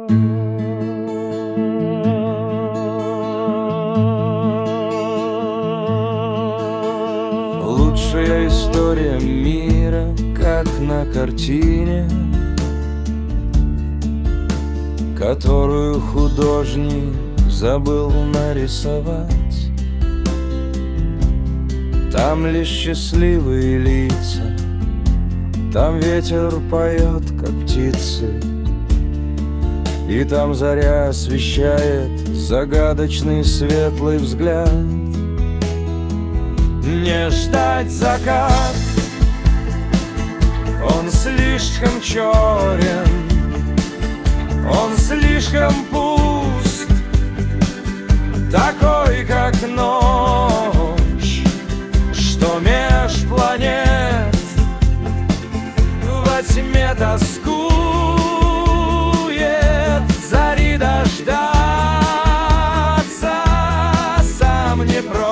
Лучшая история мира, как на картине, которую художник забыл нарисовать. Там лишь счастливые лица, там ветер поет, как птицы, и там заря освещает загадочный светлый взгляд. Не ждать закат, он слишком черен, он слишком пуст, такой, как ночь, что меж планет во тьме тоскует, зари дождаться сам не прочь.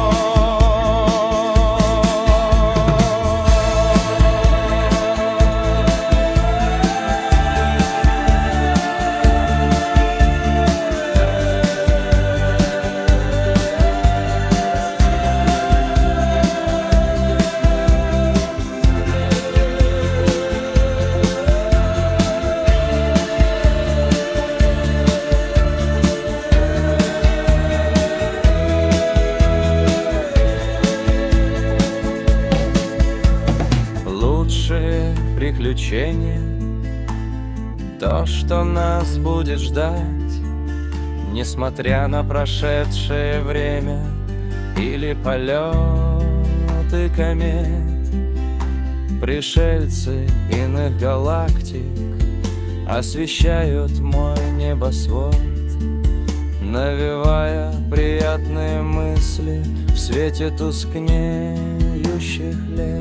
Лучшие приключения, то, что нас будет ждать, несмотря на прошедшее время или полеты комет. Пришельцы иных галактик освещают мой небосвод, навевая приятные мысли в свете тускнеющих лет.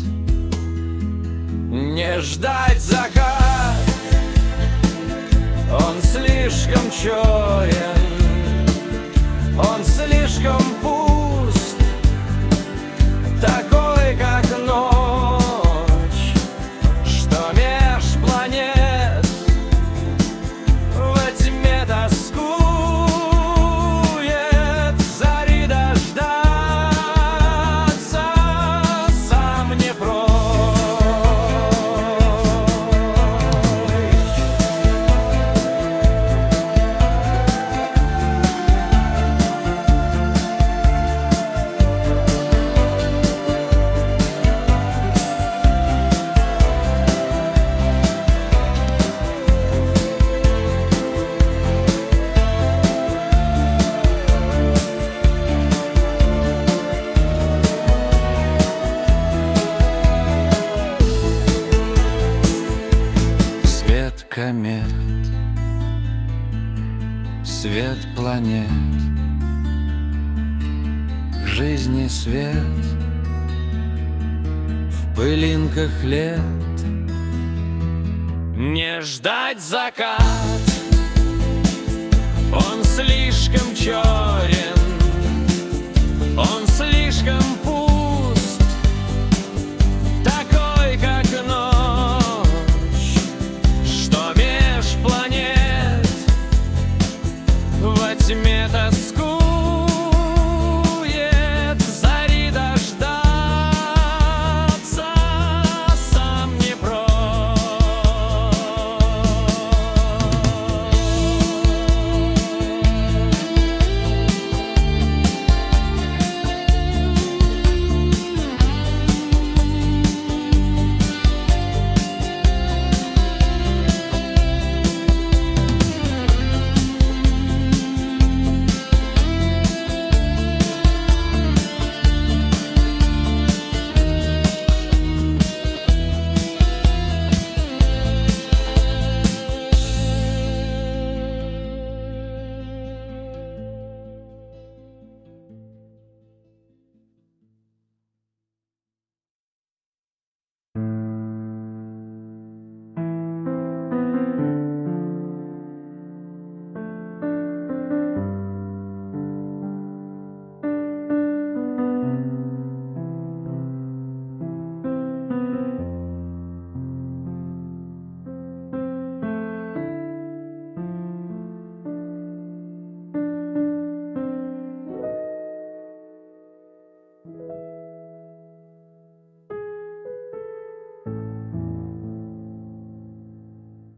Не ждать закат, он слишком черен, он слишком пуст, такой, как ночь, что меж планет во тьме тоскует, зари дождаться сам не прочь. Свет комет, свет планет, жизни свет в пылинках лет. Не ждать закат, он слишком черен,